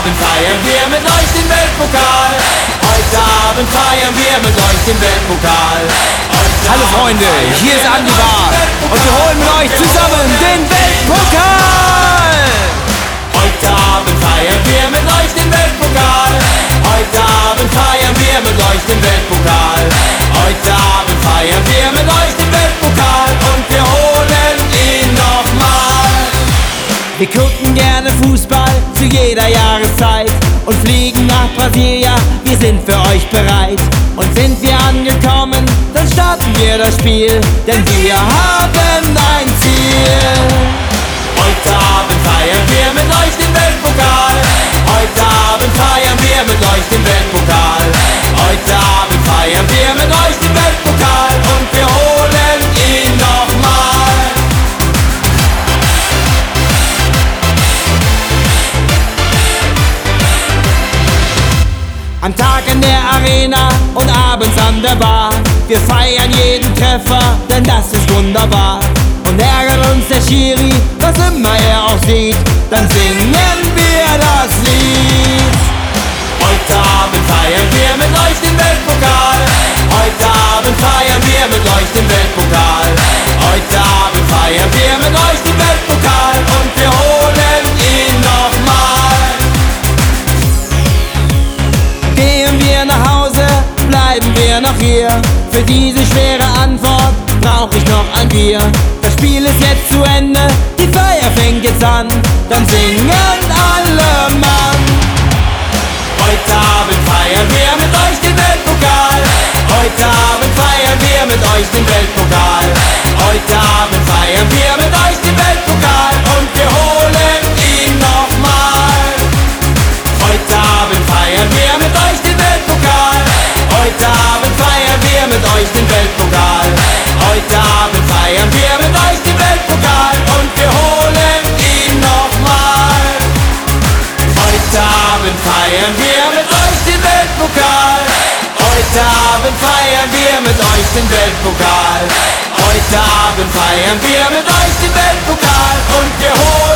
Abend feiern wir mit euch den Weltpokal. Heute Abend feiern wir mit euch den Weltpokal. Hallo Freunde, hier ist Andi Bar und wir holen mit euch zusammen den Weltpokal. Heute Abend feiern wir mit euch den Weltpokal. Heute Abend feiern wir mit euch den Weltpokal. Heute Abend feiern wir mit euch den Weltpokal und wir holen ihn nochmal. Wir gucken gerne Fußball zu jeder Jahreszeit und fliegen nach Brasilia, wir sind für euch bereit. Und sind wir angekommen, dann starten wir das Spiel, denn wir haben ein Ziel. Heute Abend feiern wir mit euch den Weltpokal. Heute Abend feiern wir mit euch den Weltpokal. Heute Abend feiern wir mit euch den Weltpokal und wir holen ihn nochmal. Am Tag in der Arena und abends an der Bar. Wir feiern jeden Treffer, denn das ist wunderbar. Und ärgert uns der Schiri, was immer er auch sieht, dann singen wir das Lied. Heute Abend feiern wir mit euch den Weltpokal. Heute Abend feiern wir mit euch den Weltpokal. Heute Abend feiern wir mit euch den Weltpokal und wir holen ihn nochmal. Gehen wir nach Hause, bleiben wir noch hier. Für diese schwere Antwort brauch ich noch ein Bier. Das Spiel ist jetzt zu Ende, die Feier fängt jetzt an, dann singen alle Mann. Heute Abend feiern wir mit euch den Weltpokal. Heute Abend feiern wir mit euch den Weltpokal. Heute Abend feiern wir mit euch den Weltpokal und wir holen ihn nochmal. Heute Abend feiern wir mit euch den Weltpokal. Heute Abend feiern wir mit euch den Weltpokal. Heute Abend feiern wir mit euch den Weltpokal und wir holen ihn nochmal. Heute Abend feiern wir mit euch den Weltpokal. Heute Abend feiern wir mit euch den Weltpokal. Heute Abend feiern wir mit euch den Weltpokal und wir holen